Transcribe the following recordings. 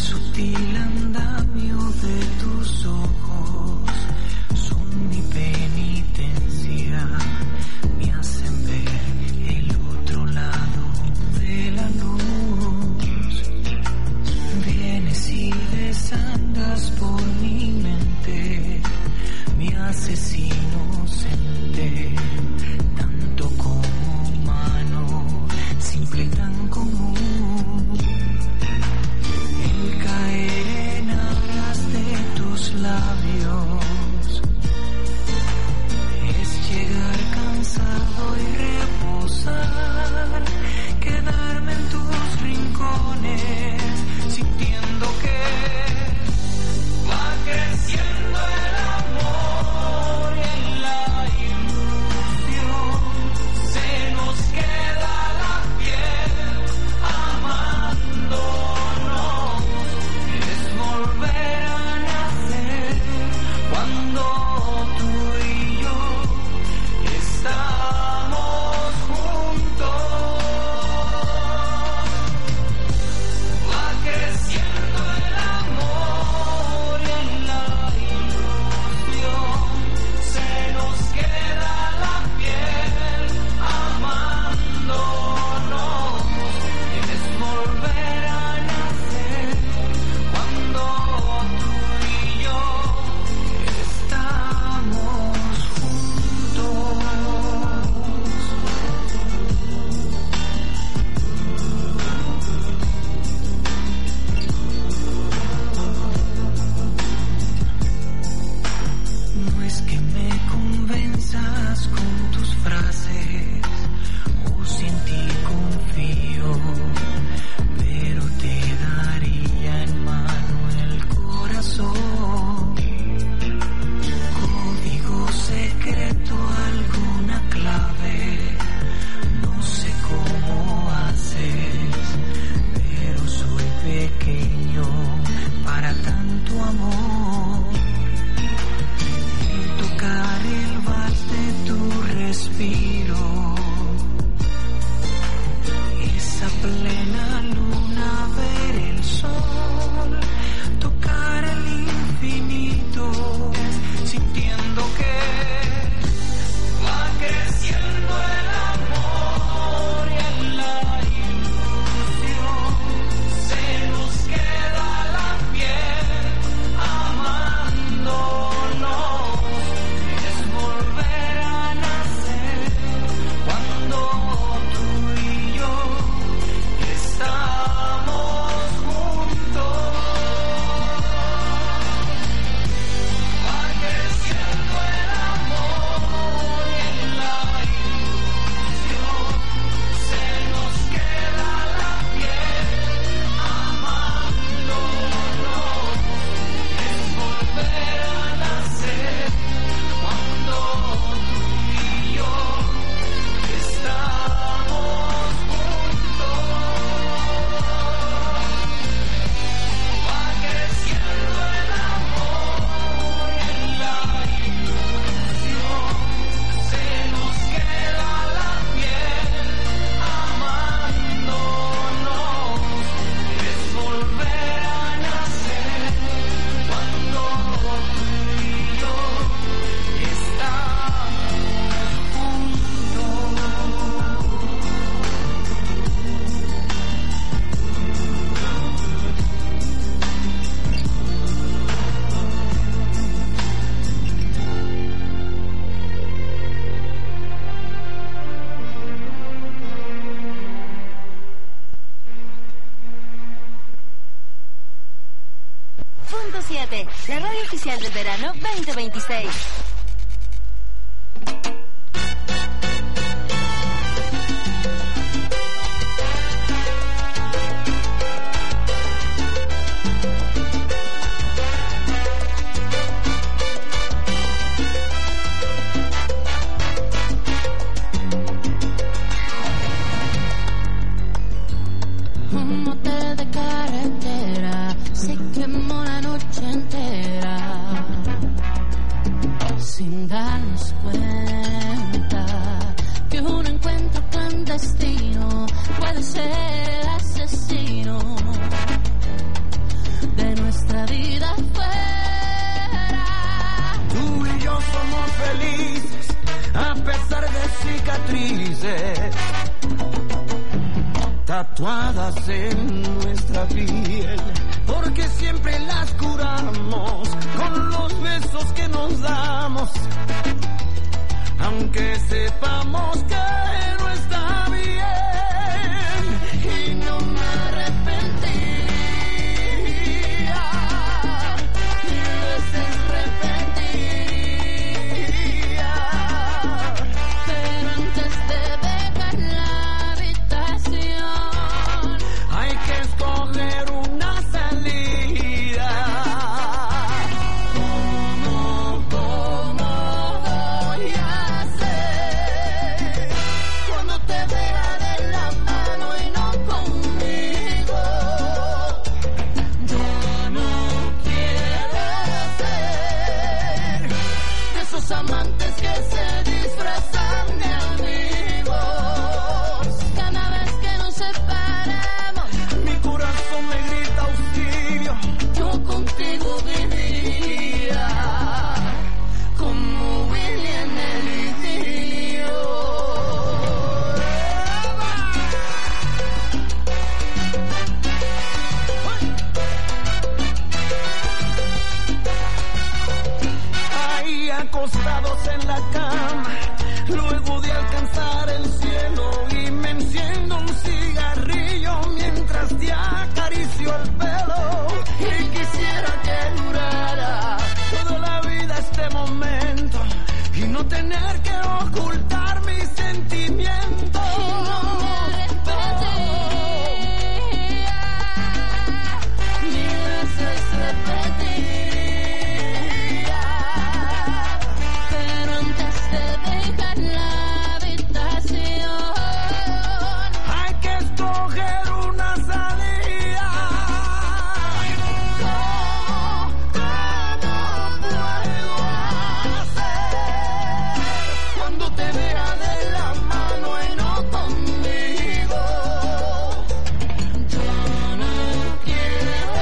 sutil andamio de tus ojos son mi penitencia, me hacen ver el otro lado de la luz. Vienes y desandas por mi mente, mi asesino inocente, tanto como humano, simple y tan común. El caer en aras de tus labios es llegar cansado y reposar, quedarme en tus rincones, sintiendo que va creciendo el amor y en la ilusión se nos queda la piel amándonos. Es volver a nacer cuando tú y yo estamos juntos. Va creciendo el amor y en la ilusión se nos queda la piel amándonos. Es volver a nacer cuando tú y yo estamos juntos. No es que me convenzas con tus frases, o si en ti confío, pero te daría en mano el corazón. Código secreto, alguna clave, no sé cómo haces, pero soy pequeño para tanto amor. El tocar el vals de tu respiro, esa plena luna, ver el sol, tocar el infinito, sintiendo que va creciendo el amor y en la ilusión se nos queda la piel amándonos. Es volver a nacer cuando tú y yo estamos juntos. Va creciendo el amor y en la ilusión se nos queda la piel amándonos. Es volver a nacer cuando tú y yo estamos juntos. Va creciendo el amor y en la ilusión se nos queda la piel amándonos. Es volver a nacer cuando tú y yo estamos juntos. Punto 7, la radio oficial del verano 2026. Un motel de carretera se quemó la noche entera sin darnos cuenta que un encuentro clandestino puede ser el asesino. tatuadas en nuestra piel, porque siempre las curamos con los besos que nos damos, aunque sepamos que no está bien, y no me arrepentiría, mil veces repetiría, pero antes de dejar la habitación hay que escoger una salida. ¿Cómo voy a hacer cuando te vea de la mano y no conmigo? Yo no quiero ser de esos amantes que se disfrazan de amigos. cada vez que nos separamos. Mi corazón me grita auxilio, Yo contigo viviría como Willy en el idilio. ahí acostados en la cama, luego de alcanzar el cielo, y me enciendo un cigarrillo mientras te acaricio el pelo, y quisiera que durara toda la vida este momento, y no tener que ocultar mis sentimientos. Mil veces repetiría, pero antes de dejar la habitación Hay que escoger una salida. ¿Cómo puedo hacer cuando te vea de la mano y no conmigo? yo no quiero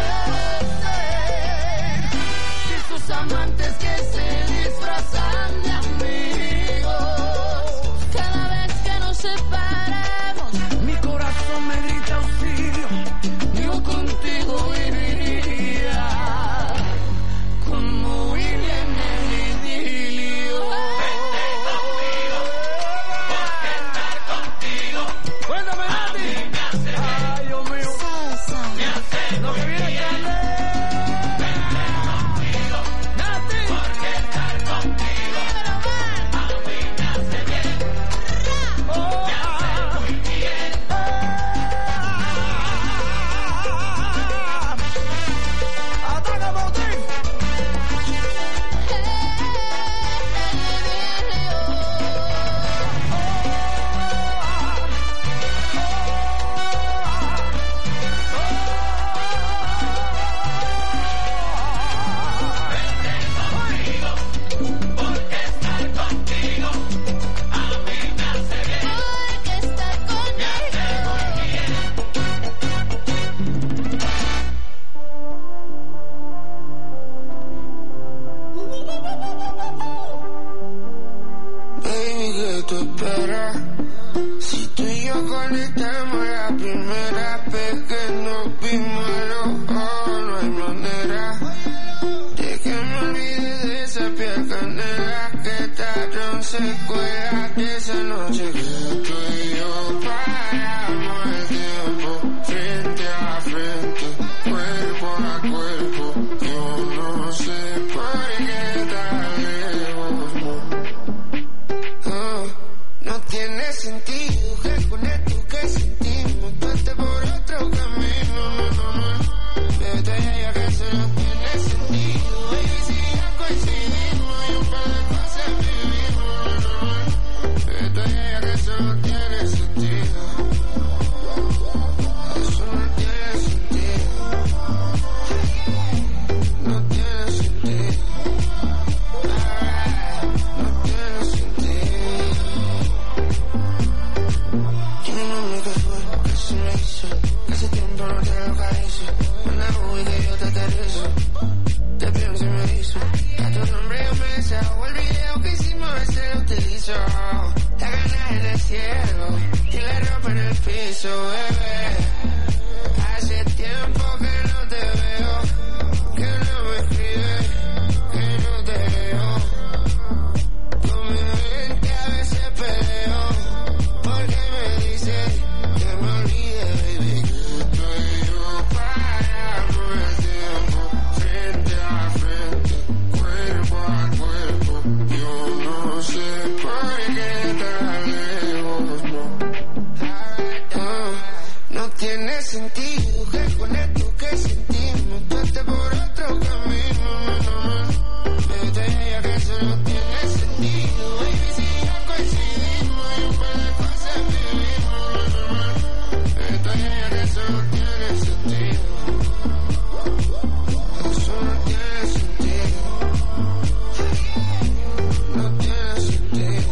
ser de esos amantes que se disfrazan de amigos. cada vez que nos separamos. Mi corazón me grita auxilio, yo contigo viviría como Willy en el idilio. Vente conmigo, porque estar contigo. Cuéntame, Nati. Ay, Dios mío. Me hace lo que viene grande. Vente conmigo, Nati. Porque estar contigo a mí me hace bien. Oh, me hace muy bien. Ataca, Motif. Porque estar contigo a mí me hace bien. Porque estar Baby, ¿qué tú esperas? Si tú y yo conectamos la primera vez que nos vimos a los ojos, no hay manera de que me olvide de esa piel canela que tan secuela de esa noche que tú y yo paramos el tiempo frente a frente, cuerpo a cuerpo. Yo no sé por qué tan lejos, no tiene sentido que con esto que sentimos pase por otro camino, no. contigo, que con esto que sentimos, tú estás por otro camino, pero te diría que eso no tiene sentido, baby, si ya coincidimos y un par de cosas vivimos, pero te diría que eso no tiene sentido, eso no tiene sentido, no tiene sentido.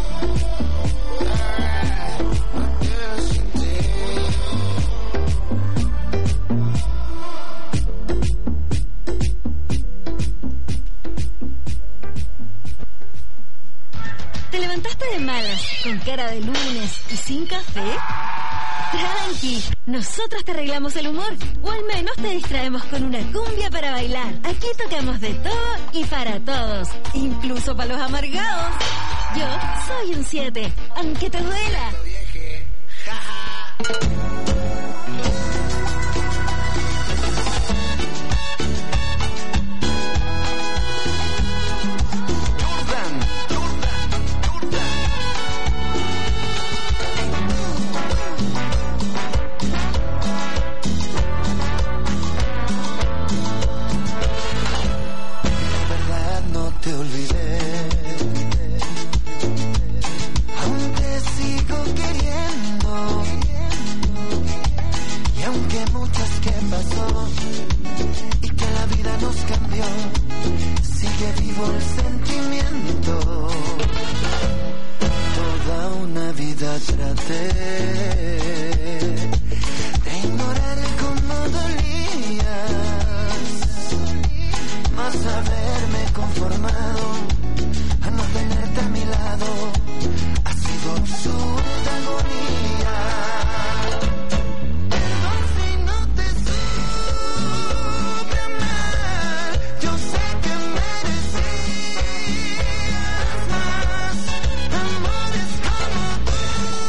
¿Te levantaste de malas, con cara de lunes y sin café? Tranqui, nosotros te arreglamos el humor, o al menos te distraemos con una cumbia para bailar. Aquí tocamos de todo y para todos, incluso para los amargados. Yo soy un 7, aunque te duela. Te olvidé, aún te sigo queriendo, y aunque muchas que pasó y que la vida nos cambió, sigue vivo el sentimiento. Toda una vida traté de ignorar cómo dolías, más haberme conformado a no tenerte a mi lado ha sido absurda agonía. Perdón si no te supe amar, yo sé que merecías más amores como tú.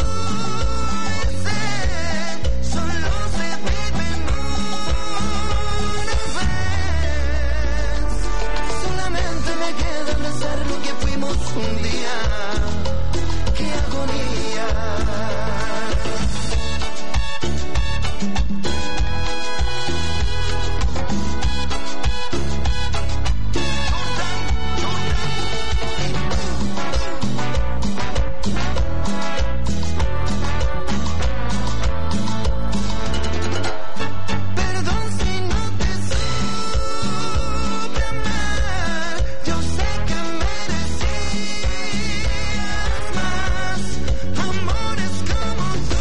Ese solo se vive en una vez. Solamente me queda abrazar lo que fuimos un día. ¡Qué agonía! Perdón si no te supe amar, yo sé que merecías más amores como tú.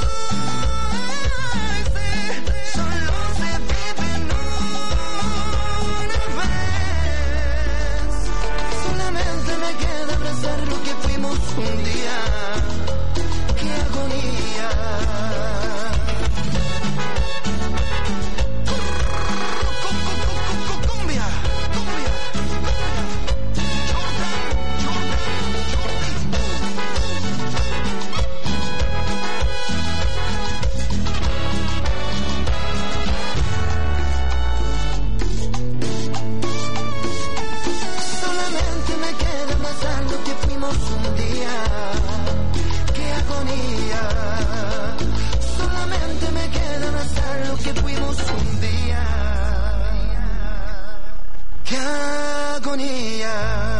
Ese solo se vive en una vez. Solamente me queda abrazar lo que fuimos un día. ¡Qué agonía! Cumbia, cumbia, solamente me queda abrazar lo que fuimos un día. ¡Qué agonía! Solamente me queda abrazar lo que fuimos un día. ¡Qué agonía!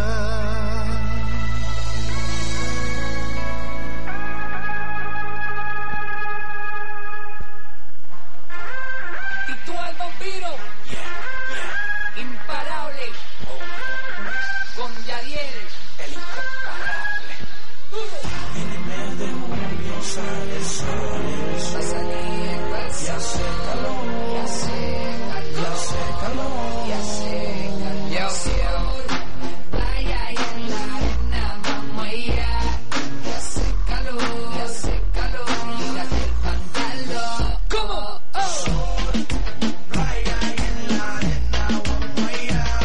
Ritual vampiro. Imparable. Con Yadiel. El incomparable. En el mes de junio sale el sol. Va a salir, va a salir. Y hace calor. Y hace calor. Y hace calor. Ay, ay, en la arena vamos a ir. Y hace calor. Y hace calor. Quítate el pantalón. ¿Cómo? Oh. Ay, ay, en la arena vamos a ir.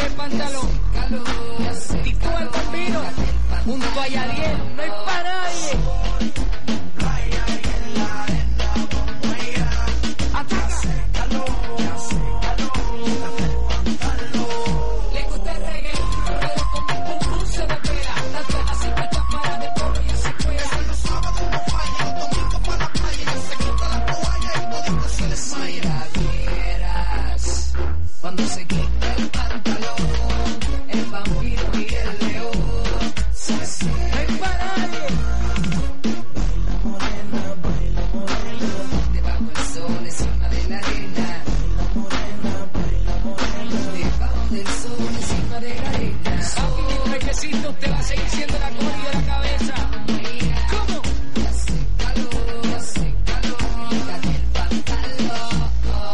el pantalón. Y tú al bambino, junto a Yadiel, no hay para nadie. Ataca. Le gusta el reggae, pero con mi pum se me pega. Las velas y pechas para de polvo y se cuela. Los sábados no falla, los domingos para la playa. Y se quita la toalla y todito se les maya. Vieras cuando se quita el pantalón, el vampiro y el león. No hay para nadie. Baila morena, debajo del sol, encima de la arena. Debajo del sol, encima de la arena. Papi, mi trajecito, usted va a seguir siendo la coli de la cabeza. ¿Cómo? Hace calor, quítate el pantalón.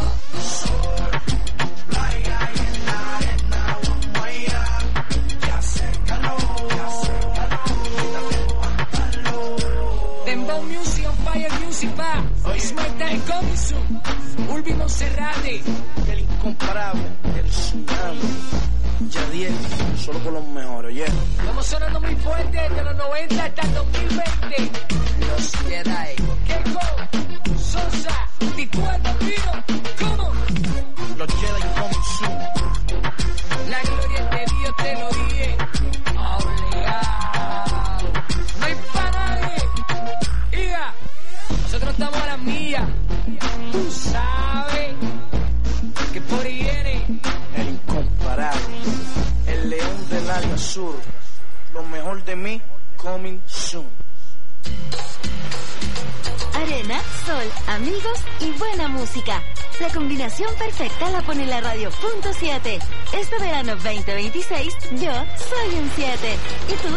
Playa y en la arena, guaya, ya hace calor, quítate el pantalón. Dembow Music on Fire Music va. It's my time coming soon. Ulvi Monserrate. El incomparable, el tsunami, Yadiel, solo con los mejores, yeah. Estamos sonando muy fuerte desde los 90 hasta el 2020. Los Jedi, Keiko, Sosa, Tico el Bambino. ¿Cómo? los Jedi coming soon. La gloria es de Dios, te lo dije. Obligado. No hay para nadie. Iga, nosotros estamos a las millas. Tú sabes que por ahí viene. El incomparable, el león del área sur. Lo mejor de mí, coming soon. Arena, sol, amigos y buena música. La combinación perfecta la pone la radio Punto 7. Este verano 2026, yo soy un 7. ¿Y tú?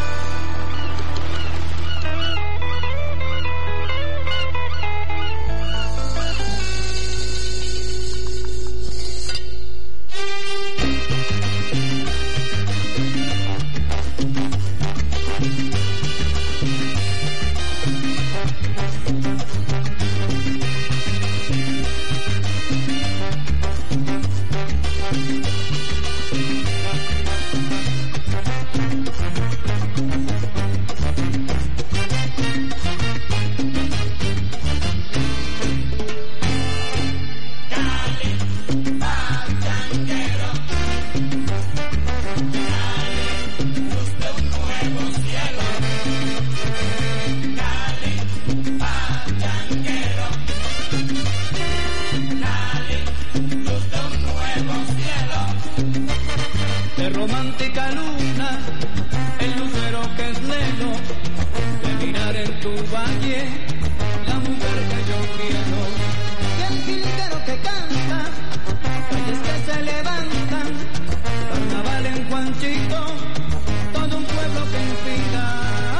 De romántica luna, el lucero que es lelo, de mirar en tu valle, la mujer que yo quiero. Y el jilguero que canta, calles que se levantan, carnaval en Juanchito, todo un pueblo que inspira.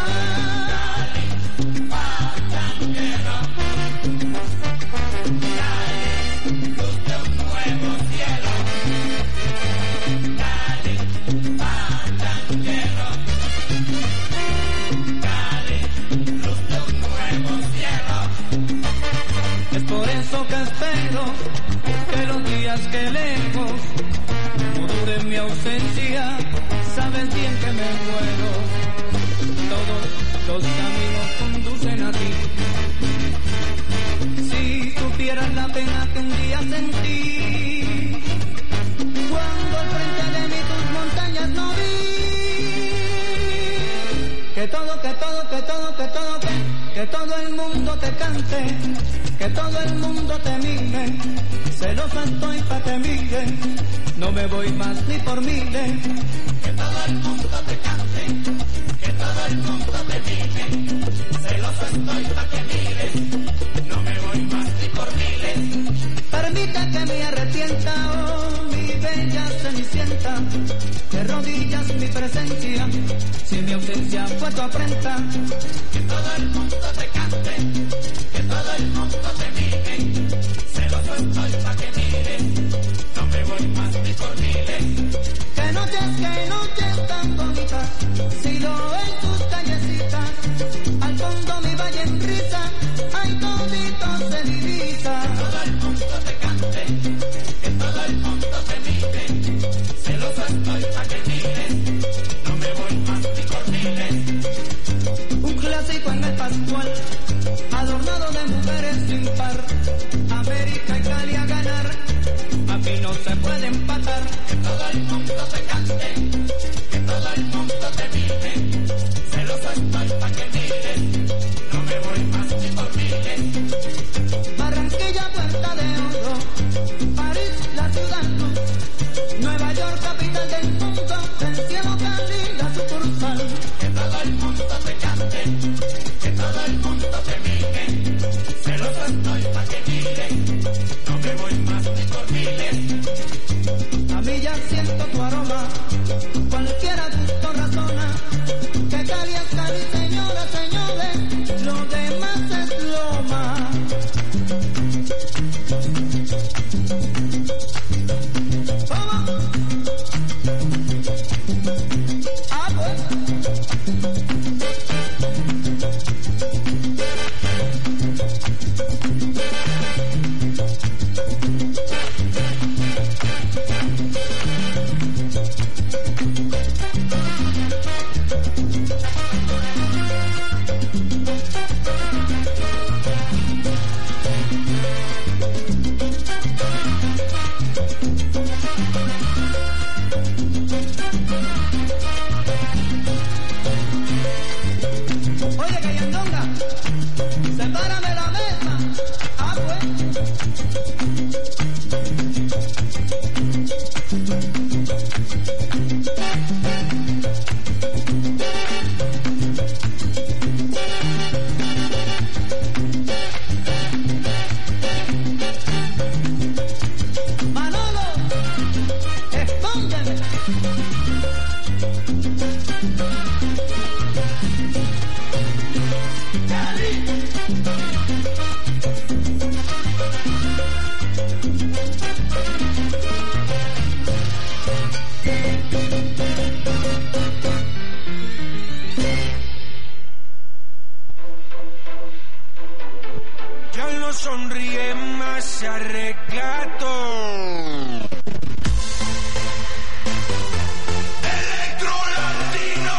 Es por eso que espero que los días que lejos no dure mi ausencia, sabes bien que me muero. Todos los caminos conducen a ti. Si supieras la pena que un día sentí, cuando al frente de mí tus montañas no vi. Que todo el mundo te cante, que todo el mundo te mire, celosa estoy pa' que mire, no me voy más ni por miles. Que todo el mundo te cante, que todo el mundo te mire, celosa estoy pa' que mire, no me voy más ni por miles. Permite que me arrepienta, oh mi bella cenicienta, de rodillas mi presencia, si mi ausencia fue tu afrenta. Que todo el mundo te cante, que todo el mundo te mire, celoso estoy pa' que mires, no me voy más ni por miles. Que noches tan bonitas, si lo en tus callecitas, al fondo mi valle en risa, ay todito se divisa. Que todo el mundo te cante, que todo el mundo te mire, celoso Barranquilla, Puerta de Oro, París, la ciudad luz, Nueva York, capital del mundo, el cielo Cali, la sucursal. Que todo el mundo te cante, que todo el mundo te mire, celoso estoy pa' que mire, no me voy más ni por miles. A mí ya siento tu aroma, cualquiera gusto razona, que Cali es Cali, señores, señores, lo demás es loma. Oye, Cayandonga, sepárame la mesa. Ah, pues. Manolo, espóngeme. Ya no sonríe más, se arregla todo. Electro Latino.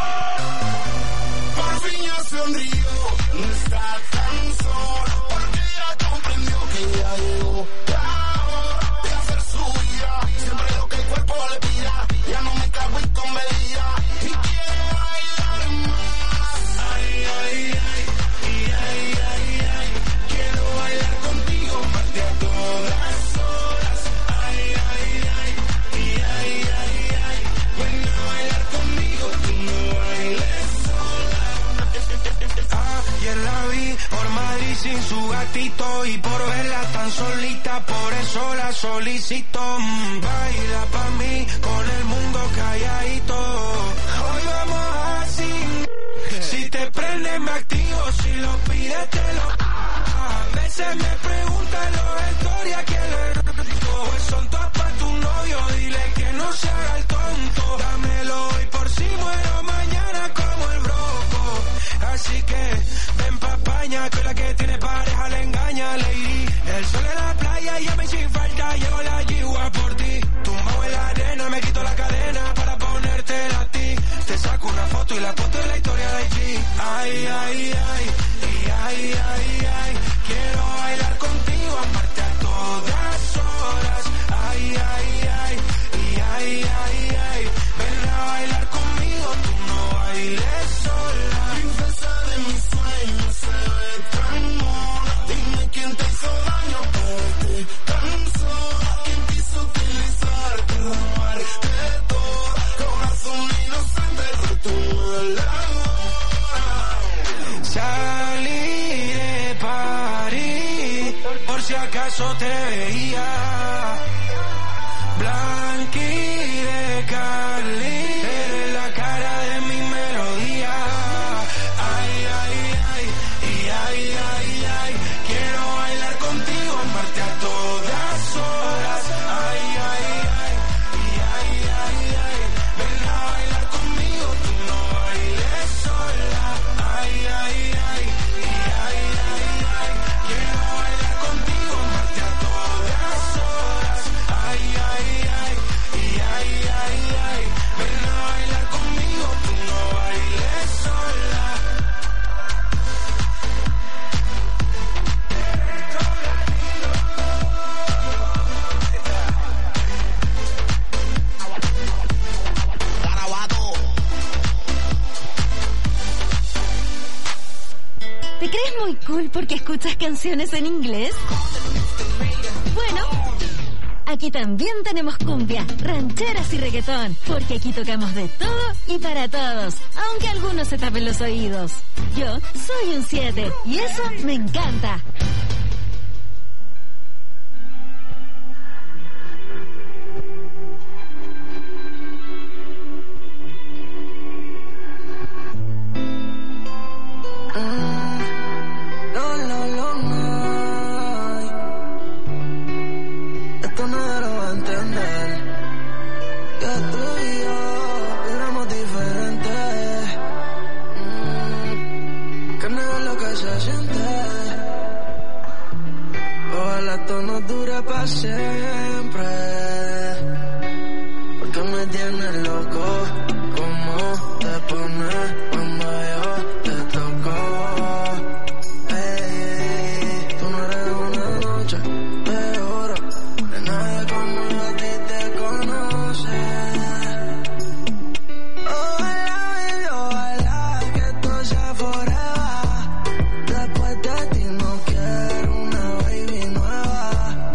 Por fin ya sonrió, no está tan solo, porque ya comprendió que ya llegó la hora de hacer su vida. Siempre lo que el cuerpo le pida, ya no me cago en comedia y quiero bailar más. Ay, ay, ay, y ay, ay, ay, quiero bailar contigo, parte a todas horas. Ay, ay, ay, y ay, ay, ay, ven a bailar conmigo, tú no bailes sola. Ayer la vi por Madrid sin su gatito y por verla tan solita, por eso la solicito. Baila pa' mí con el mundo calladito. Hoy vamos así. Si te prende me activo, si lo pides te lo. A veces me preguntan los historias quién le rico. Pues son todas pa' tu novio, dile que no se haga el tonto. Dámelo hoy por si muero mañana como el broco. Así que ven pa' España, que la que tiene pareja le engaña, lady. El sol en la playa, ya me sin falta, llevo la yigua por ti. Tumbado en la arena, me quito la cadena para ponértela a ti. Te saco una foto y la foto de la historia de allí. Ay, ay, ay, y ay, ay, ay, quiero bailar contigo, amarte a todas horas. Ay, ay, ay, y ay, ay, ay, ven a bailar conmigo, tú no bailes sola. Princesa de mis sueños, se ve tan mona. Dime quién te hizo daño para verte tan sola. ¿Quién quiso utilizarte, robarte todo? Corazón inocente, roto la Salí de París, por si acaso te veía. Blanqui de Cali, eres la cara de mi melodía. Ay, ay, ay, y ay, ay, ay, quiero bailar contigo, amarte a todas horas. Ay, ay, ay, y ay, ay, ay, ven a bailar conmigo, tú no bailes sola. Ay, ay, ay, y ay, ay, ay, quiero bailar contigo, amarte a todas horas. Ay, ay, ay, y ay, ay, ay, ven a bailar conmigo, tú no bailes sola. ¿Te crees muy cool porque escuchas canciones en inglés? Bueno, aquí también tenemos cumbia, rancheras y reggaetón, porque aquí tocamos de todo y para todos, aunque algunos se tapen los oídos. Yo soy un 7 y eso me encanta. Para siempre, porque me tienes loco. ¿Cómo te pones cuando yo te toco? Hey, tú no eres una noche de oro, de nadie como yo a ti te conoce. Ojalá, baby, ojalá que esto sea forever. Después de ti no quiero una baby nueva.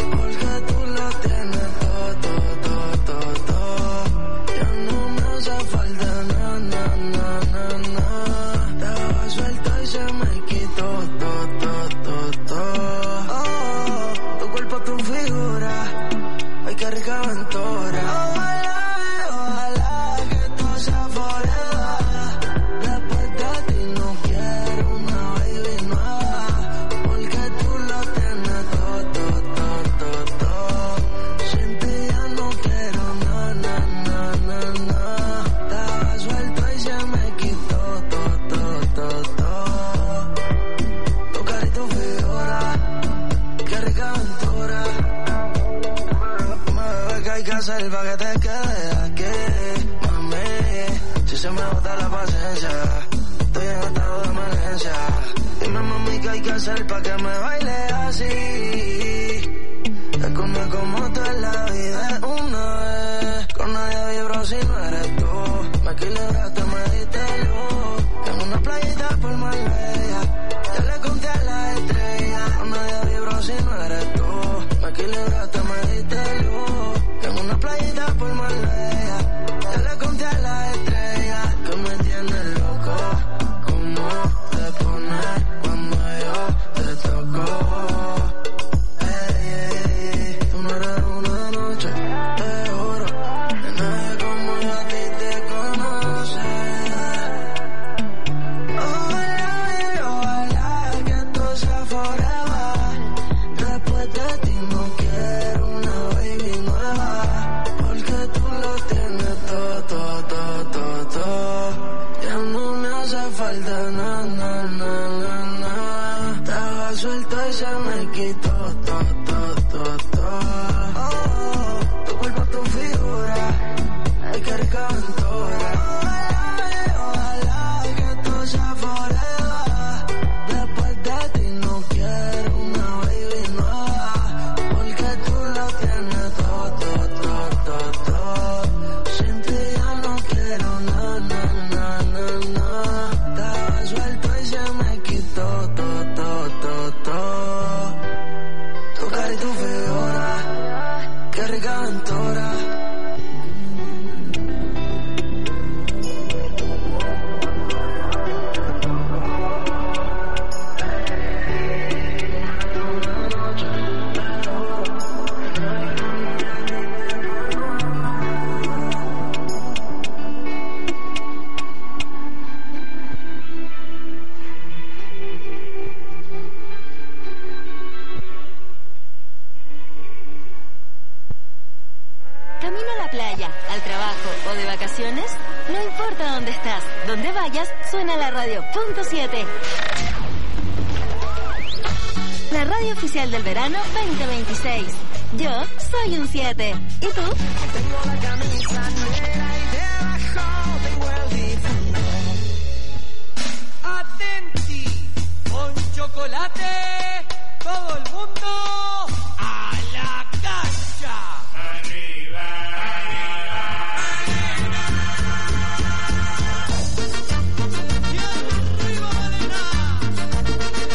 Selva que te quede aquí, mami. Si se me bota la paciencia, estoy en estado de emergencia. Dime, mami, ¿qué hay que hacer pa' que me baile así? Te come como tú en la vida una vez. Con nadie vibro si no eres tú. Me equilibraste, me diste luz. En una playita por Marbella, ya le conté a la estrella. Con nadie vibro si no eres tú. Me equilibraste, me diste luz. En una playita por Marbella, ya le conté a la estrella que me tiene loco. ¿Cómo te pones cuando yo te toco? Hey, hey, hey, tú no eres una noche de oro, de nadie como yo a ti te conoce. Ojalá, ojalá que esto sea forever. Después de ti no quiero una baby nueva. Ya no me hace falta nada. Estaba suelto y se me quitó tu cuerpo, tu figura, ay, qué rica aventura. Ojalá que esto sea forever. Después de ti no quiero una baby nueva, porque tú lo tienes todo. Sin ti ya no quiero nada. Estaba suelto y se me quitó todo. Tu cara y tu figura, qué rica aventura. Camino a la playa, al trabajo o de vacaciones, no importa dónde estás, donde vayas, suena la radio .7. La radio oficial del verano 2026. Yo soy un 7. ¿Y tú? Tengo la camisa negra y debajo tengo el difundo. Atenti, con chocolate, todo el mundo a la cancha. Arriba, arriba, arena. Y arriba, arena.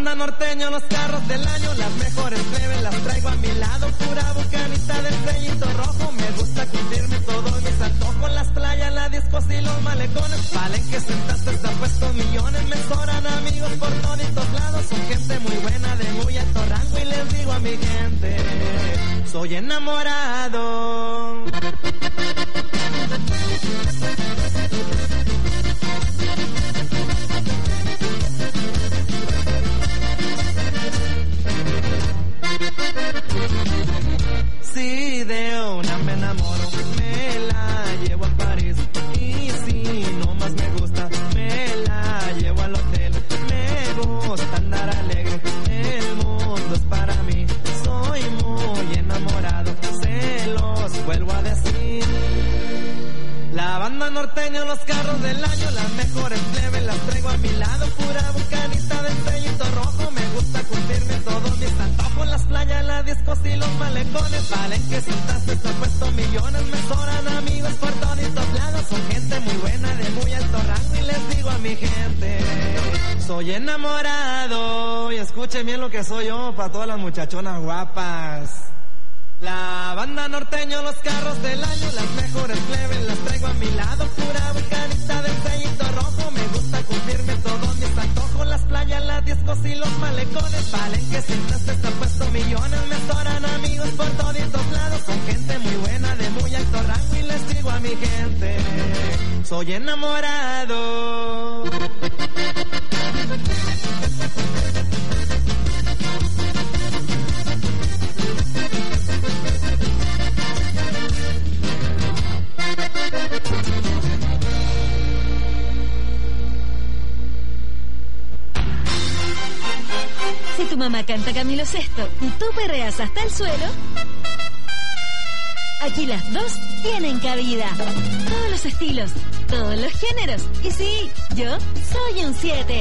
banda norteño, los carros del año, las mejores plebes las traigo a mi lado, pura bucanita del sellito rojo. Me gusta cumplirme todos mis antojos, las playas, las discos y los malecones. Valen que sentaste, están puestos millones, me sobran amigos por toditos lados. Son gente muy buena, de muy alto rango, y les digo a mi gente, soy enamorado. Si de una me enamoro, me la llevo a París. Y si no más me gusta, me la llevo al hotel. Me gusta andar alegre, el mundo es para mí. Soy muy enamorado, se los vuelvo a decir. La banda norteña, los carros del año, las mejores plebes las traigo a mi lado, pura bucanita del sellito rojo. Me gusta cumplirme todos mis antojos, las playas, las discos y los malecones. Valen que sentaste, te he puesto millones, me sobran amigos por toditos lados. Son gente muy buena, de muy alto rango, y les digo a mi gente, soy enamorado. Y escuchen bien lo que soy yo, para todas las muchachonas guapas. La banda norteño, los carros del año, las mejores plebes las traigo a mi lado, pura bucanita del sellito rojo. Me gusta cumplirme todos mis antojos, las playas, las discos y los malecones. Valen que sentaste, te he puesto millones, me sobran amigos por toditos lados. Son gente muy buena, de muy alto rango, y les digo a mi gente, soy enamorado. Si tu mamá canta Camilo Sesto y tú perreas hasta el suelo, aquí las dos tienen cabida. Todos los estilos, todos los géneros. Y sí, yo soy un 7.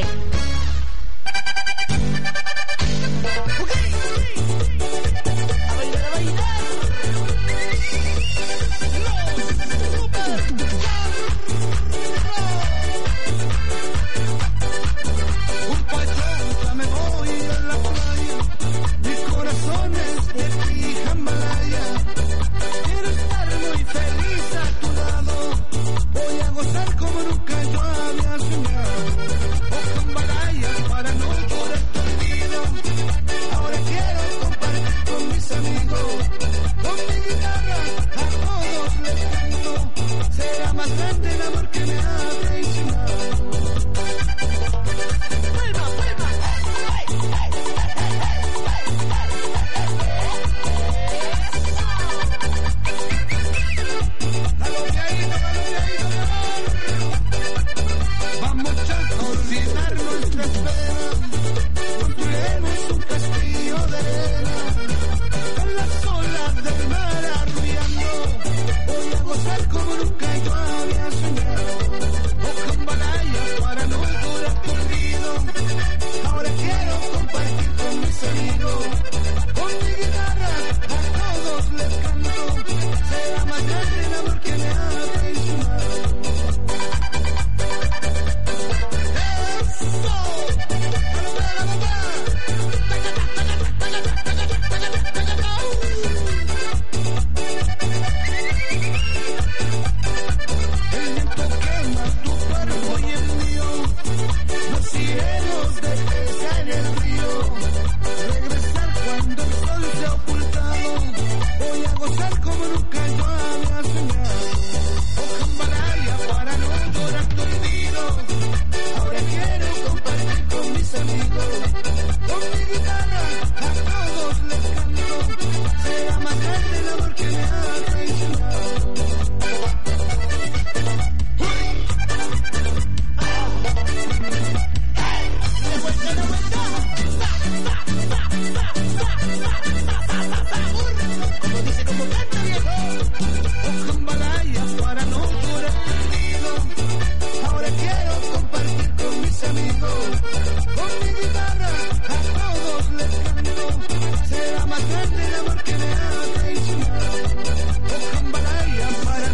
Será más grande el amor que me ha traicionado. Oh, jambalaya para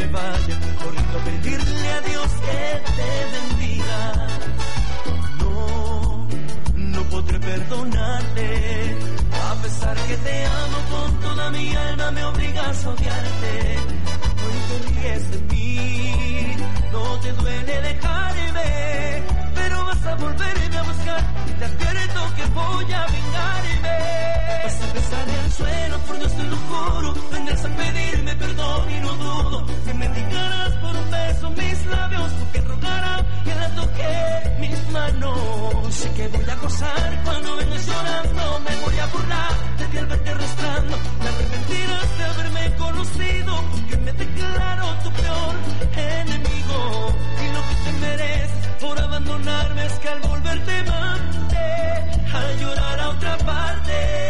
me vaya corriendo a pedirle a Dios que te bendiga. No podré perdonarte, a pesar que te amo con toda mi alma, me obligas a odiarte. Hoy te ríes de mí, no te duele dejarme, pero vas a volverme a buscar y te advierto que voy a vengarme. Vas a besar el suelo, por Dios te lo juro, vendrás a pedirme perdón y no dudo que me dedicarás por un beso mis labios, porque rogará que la toque mis manos. Sé que voy a gozar cuando vengas llorando, me voy a burlar de ti al verte arrastrando. Te arrepentirás de haberme conocido, porque me declaro tu peor enemigo. Y lo que te mereces por abandonarme es que al volver te mande a llorar a otra parte.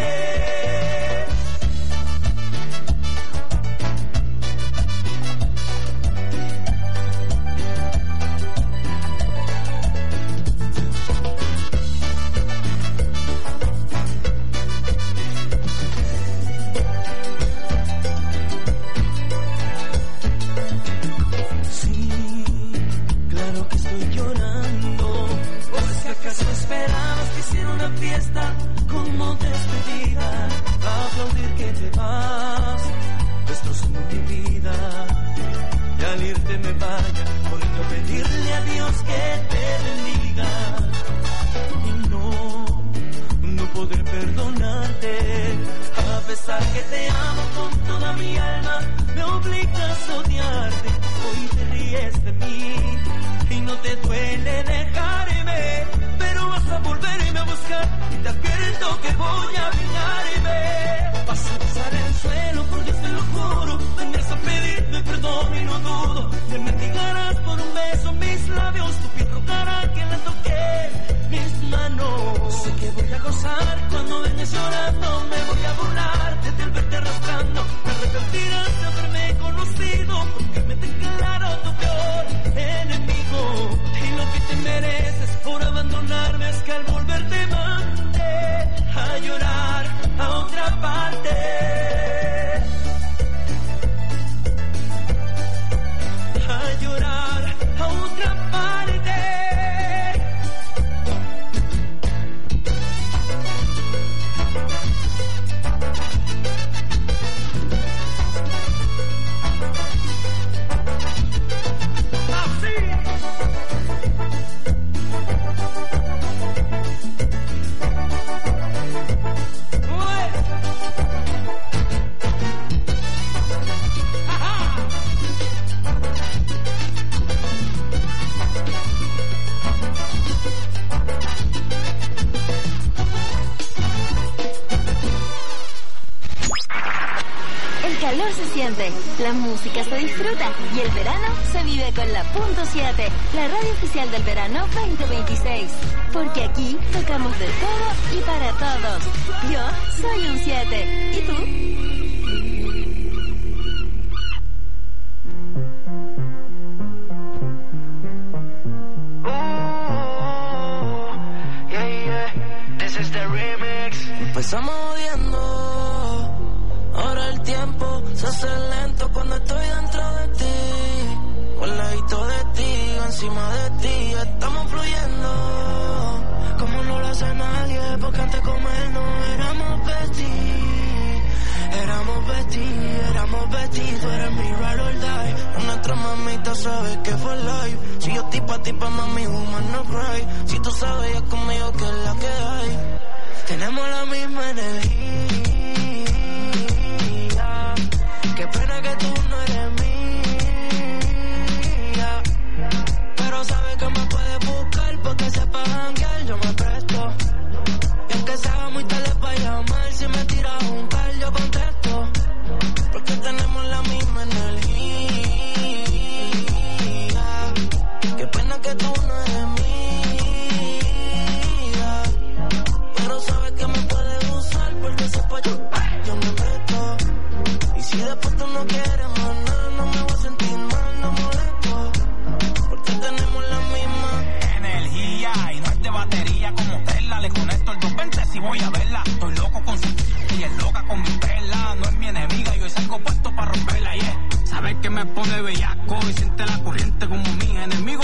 Fiesta como despedida, a aplaudir que te vas, destrozando mi vida, y al irte me vaya corriendo a pedirle a Dios que te bendiga. Y no podré perdonarte, a pesar que te amo con toda mi alma, me obligas a odiarte. Hoy te ríes de mí y no te duele dejarme, pero vas a volverme a buscar y te advierto que voy a vengarme. Vas a besar el suelo, por Dios te lo juro, vendrás a pedirme perdón y no dudo que me mendigarás por un beso mis labios, tu piel rogará que la toque mis manos. Sé que voy a gozar cuando vengas llorando, me voy a burlar desde el verte arrastrando. Me arrepentirás de haberme conocido, porque me declaro tu peor enemigo. Y lo que te mereces por abandonarme es que al volver te mande a llorar a otra parte. A llorar a otra parte. La música se disfruta y el verano se vive con la Punto 7, la radio oficial del verano 2026. Porque aquí tocamos de todo y para todos. Yo soy un 7. ¿Y tú? Empezamos odiando, ahora el tiempo se hace lento cuando estoy dentro de ti, al ladito de ti, encima de ti, estamos fluyendo, como no lo hace nadie, porque antes como él no éramos besties, tú eres mi ride or die, nuestra mamita sabe que fue live, si yo tipa mami, woman no cry, si tú sabes ya conmigo que es la que hay, tenemos la misma energía. Qué pena que tú no eres mía, pero sabes que me puedes buscar porque sepa janguear, yo me presto. Y aunque sea muy tarde para llamar, si me tiras un call yo contesto, porque tenemos la misma energía. Qué pena que tú no eres mía, pero sabes que me puedes usar porque sepa yo me presto. Y si después tú no quieres más nada, no me voy a sentir mal, no molesto, porque tenemos la misma energía y no es de batería como Tesla. Le conecto el 220 si voy a verla. Estoy loco con su y es loca con mi perla. No es mi enemiga, yo salgo puesto para romperla, yeah. Sabes que me pone bellaco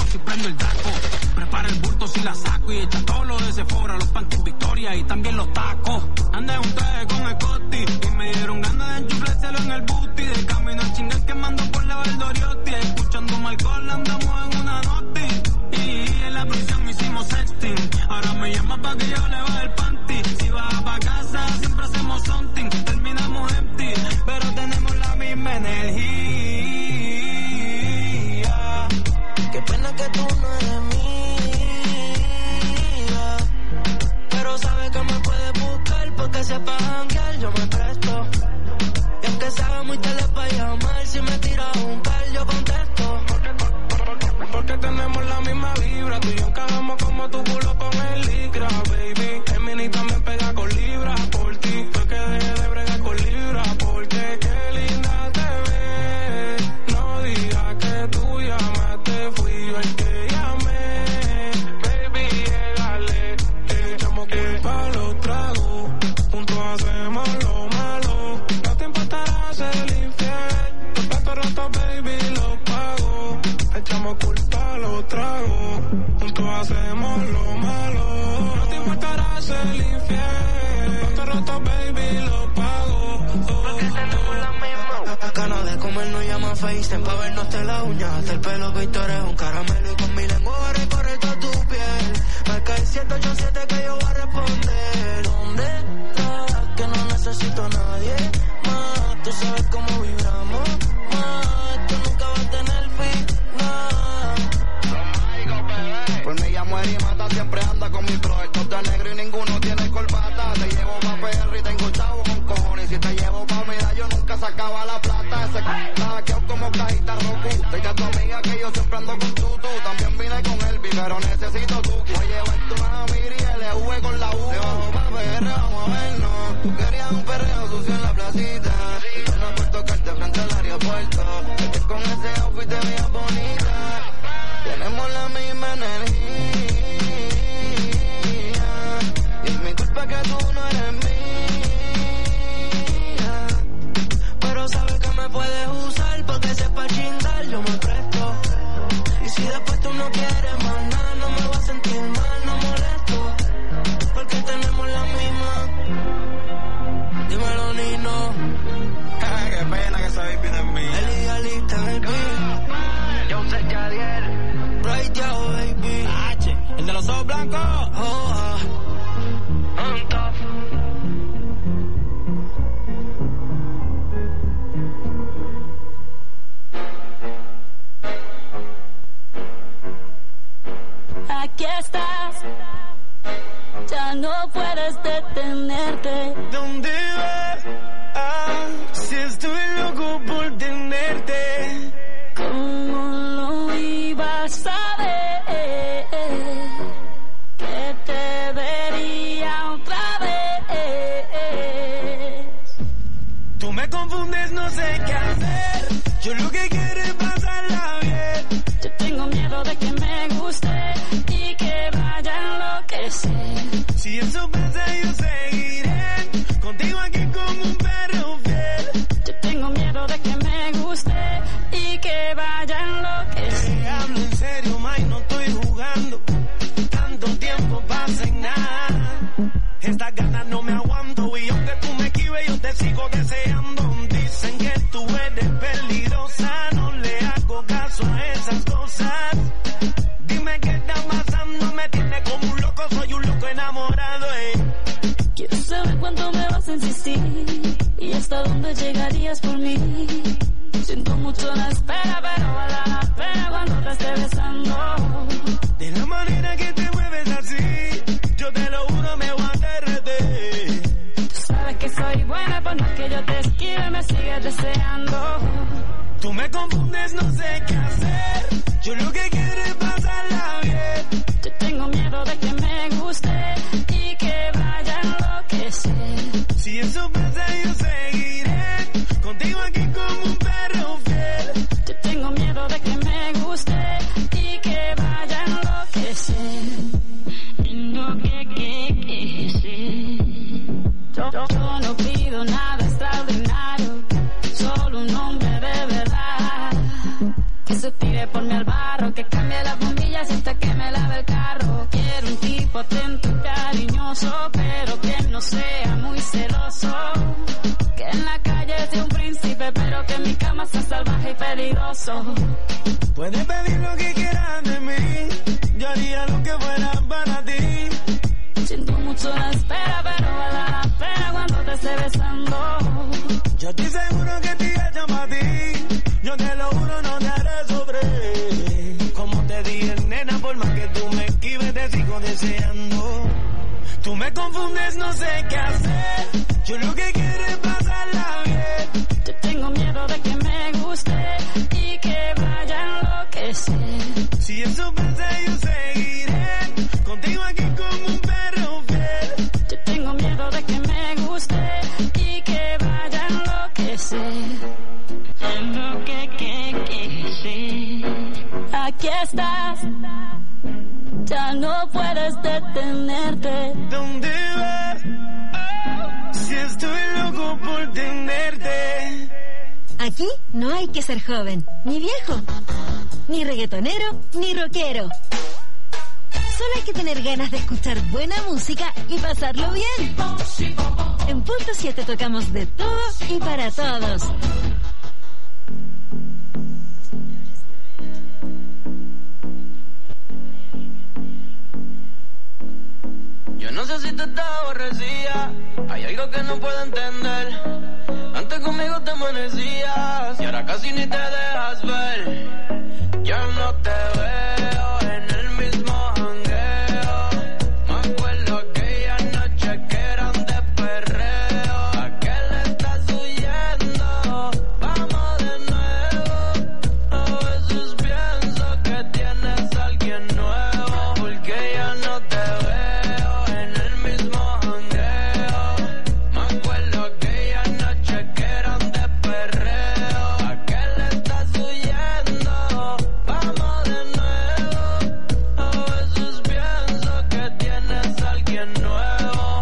si prendo el taco. Prepara el bulto si la saco y echa todo lo de Sephora, los panties Victoria y también los tacos. Anda en un traje con escote y me dieron ganas de enchuflárselo en el booty. De camino a chingar quemando por la Valdoriotti. Escuchando un alcohol andamos en una noti. Y en la prisión hicimos sexting. Ahora me llama pa' que yo le baje el panty. Si vas pa' casa siempre hacemos something. Terminamos empty, pero tenemos la misma energía. Qué pena que tú no eres mía, pero sabes que me puedes buscar porque sepa janguear, yo me presto. Y aunque sea muy tarde pa' llamar, si me tiras un par yo contesto. Porque tenemos la misma vibra, tú y yo encajamos como tu culo con el licra, baby. El mini también pega con libras por ti, fue que dejé de bregar con libras, porque qué linda te ves. No digas que tú llamaste, fui yo el que llamé. Baby, llegale, echamos culpa a los tragos, juntos hacemos lo malo. No te importará ser infiel, los platos rotos, baby, los pago. Echamos culpa a los tragos, juntos hacemos lo malo. No te importará ser infiel, los platos rotos, baby, los pago. Porque tenemos la misma ganas de comer, no llama FaceTime pa' vernos de la uña hasta el pelo. Víctor es un caramelo y con mi lengua va a recorrer toda tu piel. Marca el 787 que yo voy a responder. ¿Dónde estás? Que no necesito a nadie más. Tú sabes cómo vibramos más. Tú nunca vas a tener final. Por mí ya muere y mata, siempre anda con mi bro. El top de negro y ninguno tiene corbata. Te llevo pa' PR y tengo chavo con cojones. Si te llevo pa' medallo nunca sacaba la plata. Ese hackeado como cajita Roku. Dile a tu amiga que yo siempre ando con tutu. También vine con Elvi, pero necesito tu. Voy a llevar tu Miri y LV con la U. Te bajo pa' PR, vamos a vernos. Tú querías un perreo sucio en la placita. Yo no puedo tocarte frente al aeropuerto. Es que con ese outfit te veías bonita. Tenemos la misma energía. Y es mi culpa que tú no eres mía, pero sabes que me puedes usar porque sepa chingar, yo me presto. Y si después tú no quieres más nada, no me vas a sentir mal, no molesto. Porque tenemos la misma. Dímelo, Nino. Qué pena que esa baby no es mía. El idealista en el beat. Yo sé Yadiel. Right out, baby. H, el de los ojos blancos. Oh, On top. Aquí estás, ya no puedes detenerte. ¿Dónde vas? Si estoy loco por tenerte. ¿Cómo lo ibas a ver? Que te vería otra vez. Tú me confundes, no sé qué hacer. Yo lo que quiero es pasarla bien. Yo tengo miedo de que me guste y que vaya a enloquecer. Si eso pasa yo seguiré contigo aquí como un perro fiel. Yo tengo miedo de que me guste y que vaya a enloquecer. Te hablo en serio, Mike, no estoy jugando. Tanto tiempo pasa en nada. Estas ganas no me aguanto y aunque tú me esquives yo te sigo deseando. Dicen que tú eres peligrosa, no le hago caso a esas cosas. Dime qué está pasando, me tiene como un loco, soy un loco enamorado, Quiero saber cuánto me vas a insistir y hasta dónde llegarías por mí. Siento mucho la espera, pero vale la pena cuando te esté besando. De la manera que te mueves así, yo te lo juro me voy a derretir. Tú sabes que soy buena, por más que yo te esquive, me sigues deseando. Tú me confundes, no sé qué hacer. Yo lo que quiero es pasarla bien. Yo tengo miedo de que me guste y que vaya a enloquecer. Si eso pasa yo seguiré contigo aquí como un perro fiel. Yo tengo miedo de que me guste y que vaya a enloquecer. Yo no pido nada extraordinario, solo un hombre de verdad que se pide beso. Puedes pedir lo que quieras de mí, yo haría lo que fuera para ti. Siento mucho la espera, pero vale la pena cuando te esté besando. Yo estoy seguro que te echan para ti, yo te lo juro, no te haré sufrir. Como te dije, nena, por más que tú me esquives, te sigo deseando. Tú me confundes, no sé qué hacer, yo lo que quiero es pasarla bien. Yo tengo miedo de que me guste y que vaya a enloquecer. Si eso pasa, yo seguiré contigo aquí como un perro fiel. Yo tengo miedo de que me guste y que vaya a enloquecer. Aquí estás, ya no puedes detenerte. ¿Dónde vas? Si estoy loco por tenerte. Aquí no hay que ser joven, ni viejo, ni reggaetonero, ni rockero. Solo hay que tener ganas de escuchar buena música y pasarlo bien. En Punto 7 tocamos de todo y para todos. Yo no sé si te estás aborrecida, hay algo que no puedo entender. Antes conmigo te amanecías y ahora casi ni te dejas ver. Yo no te veo en el mismo jangueo. Me acuerdo aquella noche que eran de perreo. ¿A qué le estás huyendo? Vamos de nuevo. A veces pienso que tienes a alguien nuevo, porque ya no te veo en el mismo jangueo. Me acuerdo aquella noche que eran de perreo. ¿A qué le estás huyendo? Vamos de nuevo. A veces pienso que tienes a alguien nuevo.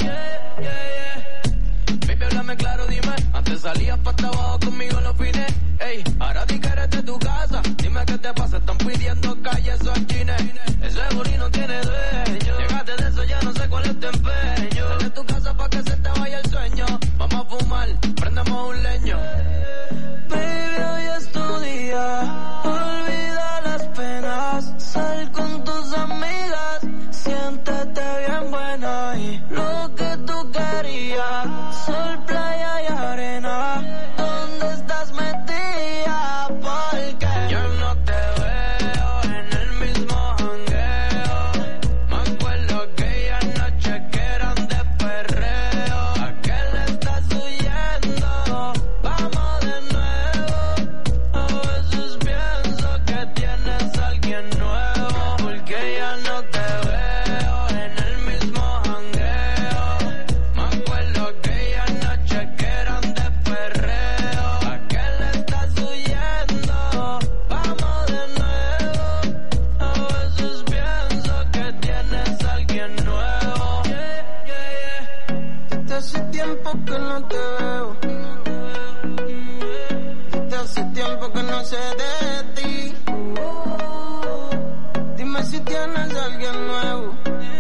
Baby, háblame claro, dime. Antes salías pa' abajo conmigo los fines. Ey, ahora di que eres de tu casa. Dime qué te pasa, están pidiendo calle esos chines. Ese booty no tiene dueño. Llegaste de eso, ya no sé cuál es tu empeño. Sal de tu casa pa' que se te vaya el sueño. Vamos a fumar, prendemos un leño. Baby, hoy es tu día. Olvida las penas. Sal con tus amigas. Siéntete bien buena y lo que tú querías. Sol, playa y arena. ¿Dónde estás metida? Porque yo no te veo en el mismo jangueo. Me acuerdo aquella noche que eran de perreo. ¿A qué le estás huyendo? Vamos de nuevo. A veces pienso que tienes a alguien nuevo, porque ya no te veo en el mismo jangueo. Me acuerdo aquella noche que eran de perreo. ¿A qué le estás huyendo? Vamos de nuevo. A veces pienso que tienes a alguien nuevo. Desde hace tiempo que no te veo. Desde hace tiempo que no sé de ti. Dime si tienes a alguien nuevo.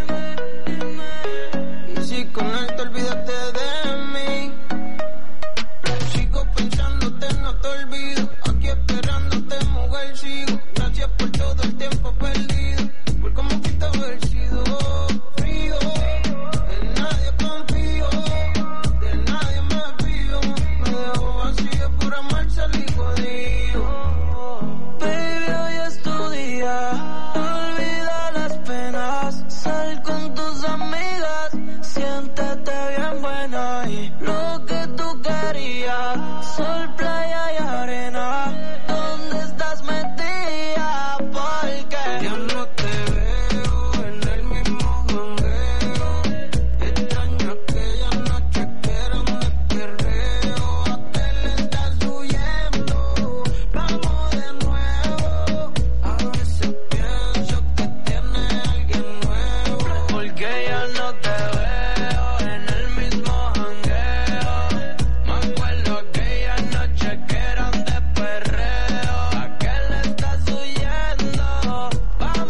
Y si con él te olvidaste de mí. Sigo pensándote, no te olvido. Aquí esperándote, mujer, sigo. Gracias por todo el tiempo perdido. Por cómo fuiste haber sido frío. En nadie confío, de nadie me fío. Me dejo vacío por amar, salí jodido. Baby, hoy es tu día. Olvida las penas. Sal con tus amigas. Siéntete bien buena y lo que tú querías. Sol, playa y arena. ¿Dónde estás metida? Porque yo no te veo en el mismo jangueo. Extraño aquella noche que eran de perreo. ¿A qué le estás huyendo? Vamos de nuevo. A veces pienso que tienes a alguien nuevo, porque ya no te veo en el mismo jangueo. Me acuerdo aquella noche que eran de perreo. ¿A qué le estás huyendo? Vamos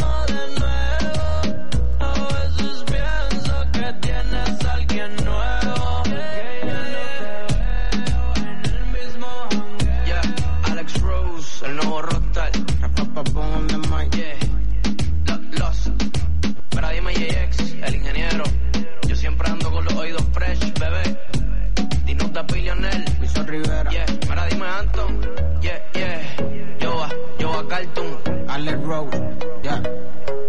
Mike. Yeah. Los. Mira, dime JX, el ingeniero. Yo siempre ando con los oídos fresh, bebé. Dinos de Billionaire. Wilson Rivera. Yeah. Mira, dime Anton. Yeah, yeah. Yo a Cartoon. Alex Road. Yeah.